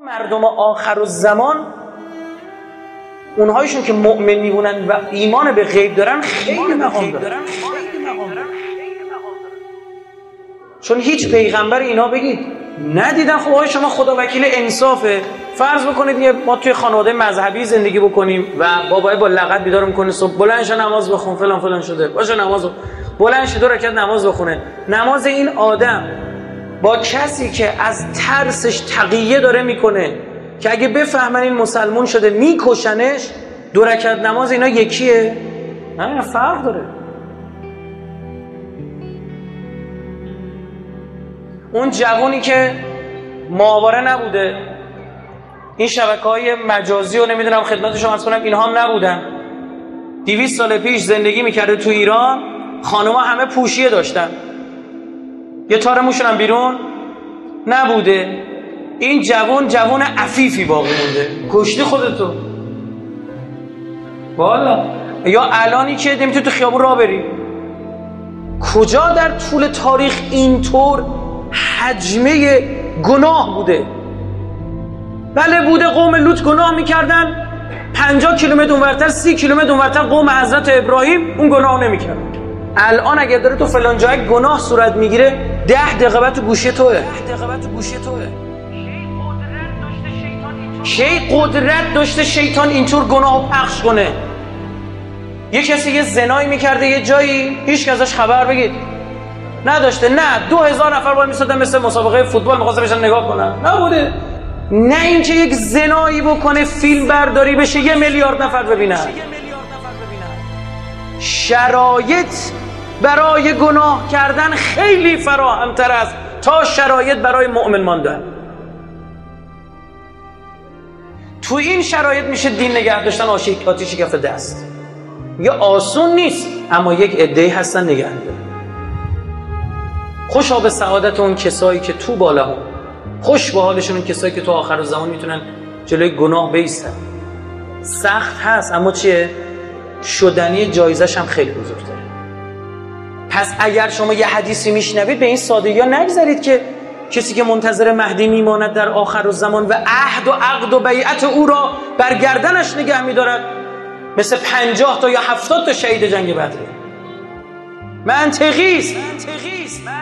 مردم آخرالزمان اونهایشون که مؤمن میبونن و ایمان به غیب دارن خیلی مقام دارن. چون هیچ پیغمبر اینا بگید ندیدن. خب آقای شما خدا وکیل انصافه، فرض بکنید ما توی خانواده مذهبی زندگی بکنیم و بابای با لغت بیدار میکنه صبح بلند شو نماز بخون فلان فلان شده باشه نماز بلند شو 2 رکعت نماز بخونه. نماز این آدم با کسی که از ترسش تقیه داره میکنه که اگه بفهمن این مسلمون شده میکشنش، 2 رکعت نماز اینا یکیه؟ نه، فرق داره. اون جوونی که ماهواره نبوده، این شبکه‌های مجازی و نمیدونم خدمت شما عرض کنم اینها هم نبودن، 200 سال پیش زندگی میکرده تو ایران، خانوما همه پوشیه داشتن، یه تار موشون هم بیرون نبوده. این جوون عفیفی باقی مونده. کشتی خودتو والا. یا الانی که نمیتونی تو خیابون راه بری. کجا در طول تاریخ اینطور حجمه گناه بوده؟ بله بوده، قوم لوط گناه میکردن، 50 کیلومتر اونورتر 30 کیلومتر اونورتر قوم حضرت ابراهیم اون گناه نمیکرد. الان اگر داره تو فلان جای گناه صورت میگیره 10 دقیقه بعد تو گوشی توه. کی قدرت داشته شیطان اینطور گناهو پخش کنه؟ یه کسی یه زنایی میکرده یه جایی، هیچ کس ازش خبر بگید نداشته. نه 2000 نفر باید میسادن مثل مسابقه فوتبال میخواستن بشن نگاه کنن، نبوده. نه اینکه یک زنایی بکنه فیلم برداری بشه 1 میلیارد نفر ببینن. شرایط برای گناه کردن خیلی فراهم‌تر است تا شرایط برای مؤمن ماندن. تو این شرایط میشه دین نگه داشتن آتیشی کف دست. یه آسون نیست، اما یک عده‌ای هستن نگه دارن. خوشا به سعادت اون کسایی که تو بالهم، خوش به حالشون اون کسایی که تو آخر زمان میتونن جلوی گناه بایستن. سخت هست اما چیه؟ شدنی، جایزش هم خیلی بزرگتره. پس اگر شما یه حدیثی میشنوید به این سادگی ها نگذارید که کسی که منتظر مهدی میماند در آخر الزمان و عهد و عقد و بیعت او را بر گردنش نگه میدارد مثل 50 تا یا 70 تا شهید جنگ بدر. منطقی است.